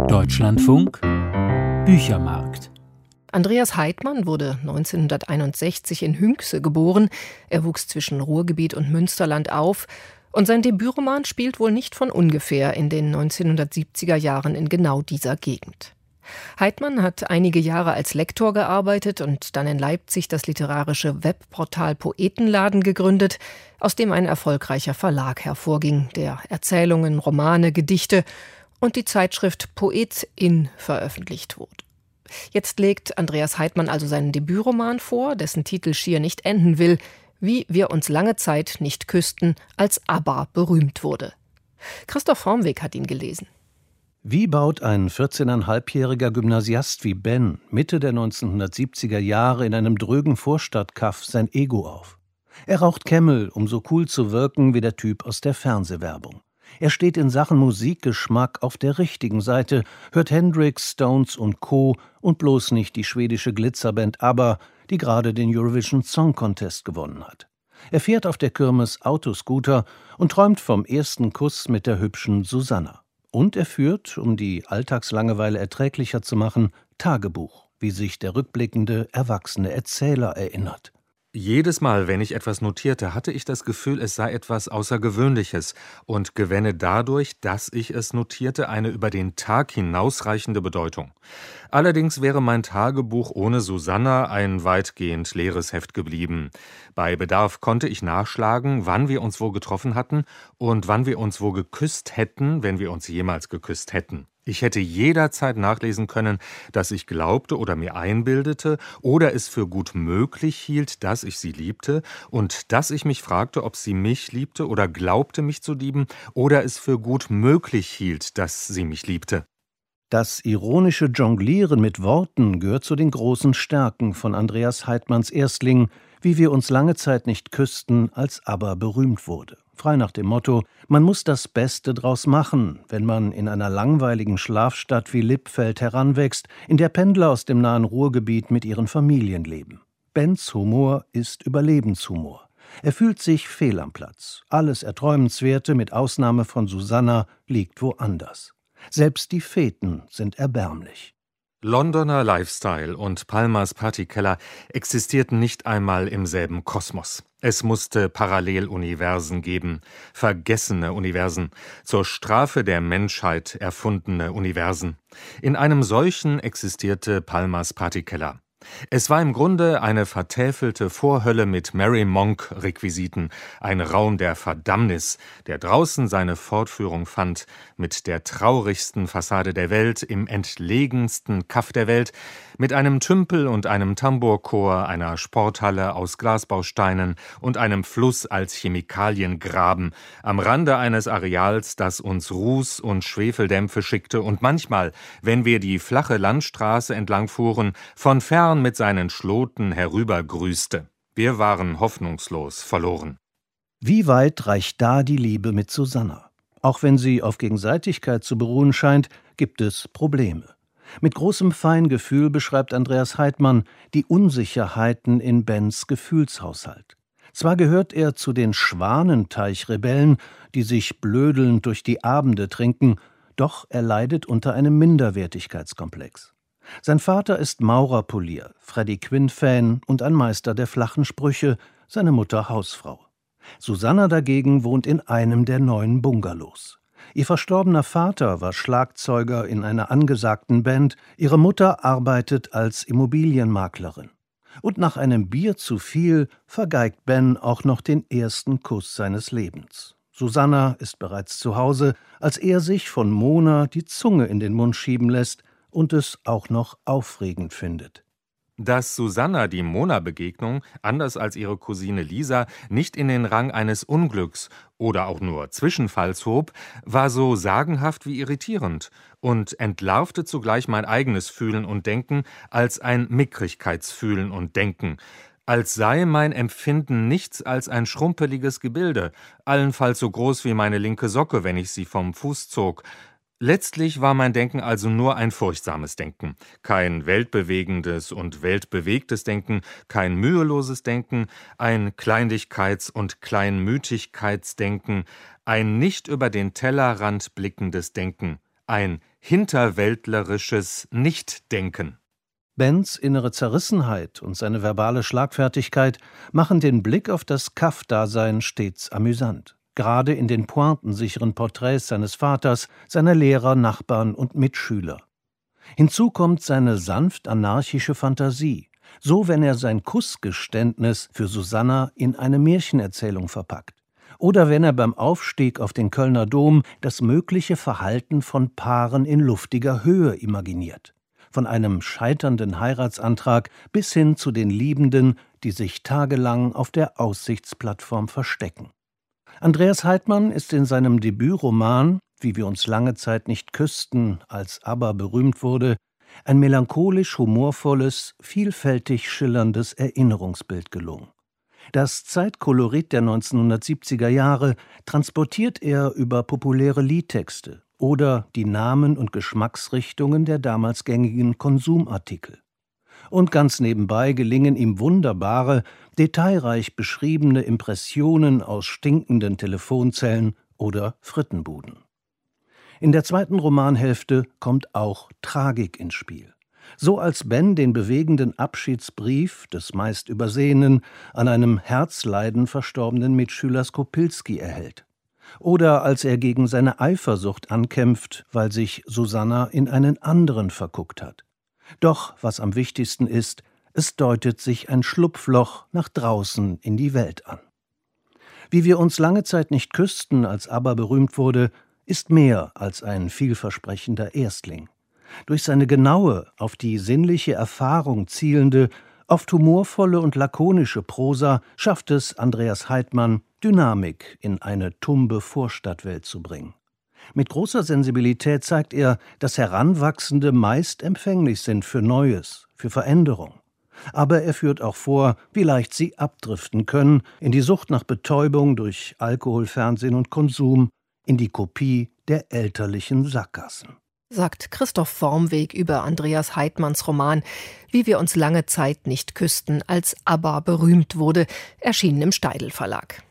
Deutschlandfunk Büchermarkt. Andreas Heidmann wurde 1961 in Hünxe geboren. Er wuchs zwischen Ruhrgebiet und Münsterland auf. Und sein Debütroman spielt wohl nicht von ungefähr in den 1970er Jahren in genau dieser Gegend. Heidmann hat einige Jahre als Lektor gearbeitet und dann in Leipzig das literarische Webportal Poetenladen gegründet, aus dem ein erfolgreicher Verlag hervorging, der Erzählungen, Romane, Gedichte und die Zeitschrift Poetin veröffentlicht wurde. Jetzt legt Andreas Heidmann also seinen Debütroman vor, dessen Titel schier nicht enden will, wie wir uns lange Zeit nicht küssten, als ABBA berühmt wurde. Christoph Hormweg hat ihn gelesen. Wie baut ein 14,5-jähriger Gymnasiast wie Ben Mitte der 1970er Jahre in einem drögen Vorstadtkaff sein Ego auf? Er raucht Camel, um so cool zu wirken wie der Typ aus der Fernsehwerbung. Er steht in Sachen Musikgeschmack auf der richtigen Seite, hört Hendrix, Stones und Co. und bloß nicht die schwedische Glitzerband ABBA, die gerade den Eurovision Song Contest gewonnen hat. Er fährt auf der Kirmes Autoscooter und träumt vom ersten Kuss mit der hübschen Susanna. Und er führt, um die Alltagslangeweile erträglicher zu machen, Tagebuch, wie sich der rückblickende, erwachsene Erzähler erinnert. Jedes Mal, wenn ich etwas notierte, hatte ich das Gefühl, es sei etwas Außergewöhnliches und gewänne dadurch, dass ich es notierte, eine über den Tag hinausreichende Bedeutung. Allerdings wäre mein Tagebuch ohne Susanna ein weitgehend leeres Heft geblieben. Bei Bedarf konnte ich nachschlagen, wann wir uns wo getroffen hatten und wann wir uns wo geküsst hätten, wenn wir uns jemals geküsst hätten. Ich hätte jederzeit nachlesen können, dass ich glaubte oder mir einbildete oder es für gut möglich hielt, dass ich sie liebte und dass ich mich fragte, ob sie mich liebte oder glaubte, mich zu lieben oder es für gut möglich hielt, dass sie mich liebte. Das ironische Jonglieren mit Worten gehört zu den großen Stärken von Andreas Heidmanns Erstling, wie wir uns lange Zeit nicht küssten, als ABBA berühmt wurde. Frei nach dem Motto, man muss das Beste draus machen, wenn man in einer langweiligen Schlafstadt wie Lippfeld heranwächst, in der Pendler aus dem nahen Ruhrgebiet mit ihren Familien leben. Bens Humor ist Überlebenshumor. Er fühlt sich fehl am Platz. Alles Erträumenswerte, mit Ausnahme von Susanna, liegt woanders. Selbst die Feten sind erbärmlich. Londoner Lifestyle und Palmas Partykeller existierten nicht einmal im selben Kosmos. Es musste Paralleluniversen geben, vergessene Universen, zur Strafe der Menschheit erfundene Universen. In einem solchen existierte Palmas Partykeller. Es war im Grunde eine vertäfelte Vorhölle mit Merry Monk-Requisiten, ein Raum der Verdammnis, der draußen seine Fortführung fand, mit der traurigsten Fassade der Welt, im entlegensten Kaff der Welt, mit einem Tümpel und einem Tambourchor, einer Sporthalle aus Glasbausteinen und einem Fluss als Chemikaliengraben, am Rande eines Areals, das uns Ruß und Schwefeldämpfe schickte und manchmal, wenn wir die flache Landstraße entlang fuhren, von fern mit seinen Schloten herübergrüßte. Wir waren hoffnungslos verloren. Wie weit reicht da die Liebe mit Susanna? Auch wenn sie auf Gegenseitigkeit zu beruhen scheint, gibt es Probleme. Mit großem Feingefühl beschreibt Andreas Heidmann die Unsicherheiten in Bens Gefühlshaushalt. Zwar gehört er zu den Schwanenteich-Rebellen, die sich blödelnd durch die Abende trinken, doch er leidet unter einem Minderwertigkeitskomplex. Sein Vater ist Maurerpolier, Freddie Quinn-Fan und ein Meister der flachen Sprüche, seine Mutter Hausfrau. Susanna dagegen wohnt in einem der neuen Bungalows. Ihr verstorbener Vater war Schlagzeuger in einer angesagten Band, ihre Mutter arbeitet als Immobilienmaklerin. Und nach einem Bier zu viel vergeigt Ben auch noch den ersten Kuss seines Lebens. Susanna ist bereits zu Hause, als er sich von Mona die Zunge in den Mund schieben lässt und es auch noch aufregend findet. Dass Susanna die Mona-Begegnung, anders als ihre Cousine Lisa, nicht in den Rang eines Unglücks oder auch nur Zwischenfalls hob, war so sagenhaft wie irritierend und entlarvte zugleich mein eigenes Fühlen und Denken als ein Mickrigkeitsfühlen und Denken, als sei mein Empfinden nichts als ein schrumpeliges Gebilde, allenfalls so groß wie meine linke Socke, wenn ich sie vom Fuß zog. Letztlich war mein Denken also nur ein furchtsames Denken, kein weltbewegendes und weltbewegtes Denken, kein müheloses Denken, ein Kleinlichkeits- und Kleinmütigkeitsdenken, ein nicht über den Tellerrand blickendes Denken, ein hinterwäldlerisches Nichtdenken. Bens innere Zerrissenheit und seine verbale Schlagfertigkeit machen den Blick auf das Kaff-Dasein stets amüsant. Gerade in den pointensicheren Porträts seines Vaters, seiner Lehrer, Nachbarn und Mitschüler. Hinzu kommt seine sanft anarchische Fantasie, so wenn er sein Kussgeständnis für Susanna in eine Märchenerzählung verpackt. Oder wenn er beim Aufstieg auf den Kölner Dom das mögliche Verhalten von Paaren in luftiger Höhe imaginiert. Von einem scheiternden Heiratsantrag bis hin zu den Liebenden, die sich tagelang auf der Aussichtsplattform verstecken. Andreas Heidmann ist in seinem Debütroman »Wie wir uns lange Zeit nicht küssten«, als ABBA berühmt wurde, ein melancholisch-humorvolles, vielfältig schillerndes Erinnerungsbild gelungen. Das Zeitkolorit der 1970er Jahre transportiert er über populäre Liedtexte oder die Namen und Geschmacksrichtungen der damals gängigen Konsumartikel. Und ganz nebenbei gelingen ihm wunderbare, detailreich beschriebene Impressionen aus stinkenden Telefonzellen oder Frittenbuden. In der zweiten Romanhälfte kommt auch Tragik ins Spiel. So als Ben den bewegenden Abschiedsbrief des meist Übersehenen an einem Herzleiden verstorbenen Mitschüler Skopilski erhält. Oder als er gegen seine Eifersucht ankämpft, weil sich Susanna in einen anderen verguckt hat. Doch, was am wichtigsten ist, es deutet sich ein Schlupfloch nach draußen in die Welt an. Wie wir uns lange Zeit nicht küssten, als ABBA berühmt wurde, ist mehr als ein vielversprechender Erstling. Durch seine genaue, auf die sinnliche Erfahrung zielende, oft humorvolle und lakonische Prosa schafft es Andreas Heidmann, Dynamik in eine tumbe Vorstadtwelt zu bringen. Mit großer Sensibilität zeigt er, dass Heranwachsende meist empfänglich sind für Neues, für Veränderung. Aber er führt auch vor, wie leicht sie abdriften können in die Sucht nach Betäubung durch Alkohol, Fernsehen und Konsum, in die Kopie der elterlichen Sackgassen. Sagt Christoph Wormweg über Andreas Heidmanns Roman »Wie wir uns lange Zeit nicht küssten«, als ABBA berühmt wurde, erschienen im Steidl Verlag.